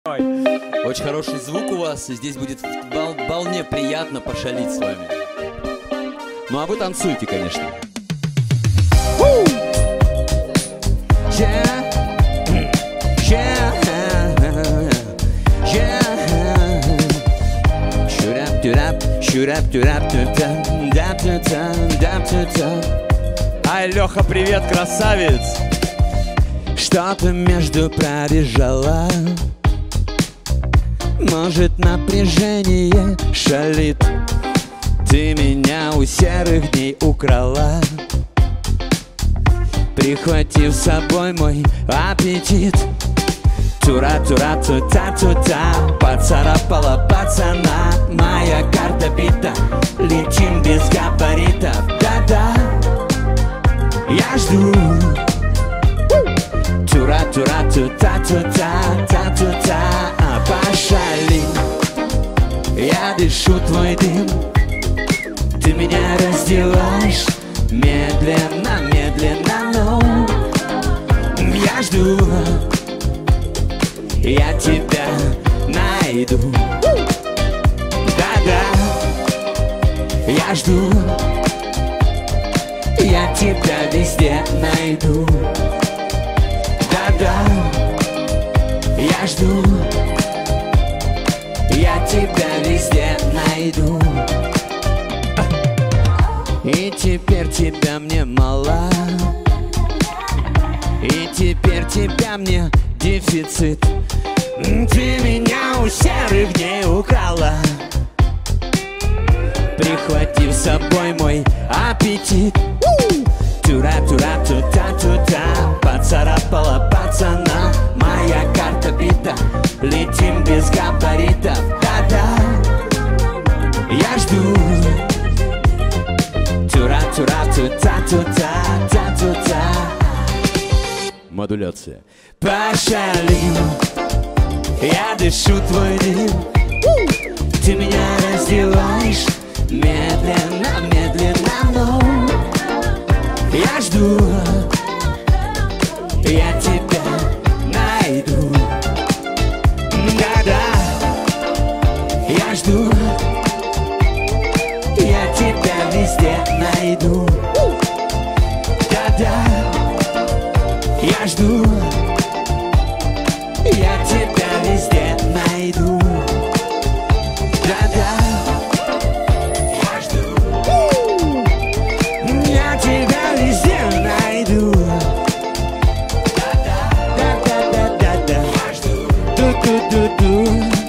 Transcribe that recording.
Очень хороший звук у вас, и здесь будет вполне приятно пошалить с вами. Ну а вы танцуйте, конечно. Ай, Леха, привет, красавец! Что-то между пробежало. Может, напряжение шалит. Ты меня у серых дней украла, прихватив с собой мой аппетит. Тура-тура-тута-тута, поцарапала пацана. Моя карта бита, летим без габаритов. Да-да, я жду. Тура-тура-тута-тута-тута-тута, пошали. Я дышу твой дым, ты меня раздеваешь медленно, медленно, но я жду. Я тебя найду. Да-да, я жду. Я тебя везде найду. Да-да, я жду. Я тебя везде найду. И теперь тебя мне мало. И теперь тебя мне дефицит. Ты меня у серых дней украла, прихватив с собой мой аппетит. Тура-тура-тута-тута, поцарапала пацана. Моя карта бита, летим без габаритов. Да-да, я жду. Тура-тура-тута-тута-тута-тута. Модуляция. Пошалим. Я дышу твой дым, ты меня раздеваешь медленно, медленно, но я жду. Я тебя найду. Да-да, я жду. Я тебя везде найду. Да-да, я жду. Я тебя везде найду. Да-да, я жду. Я тебя везде найду. Да-да, да-да-да-да-да, я жду. Ду-ду-ду-ду.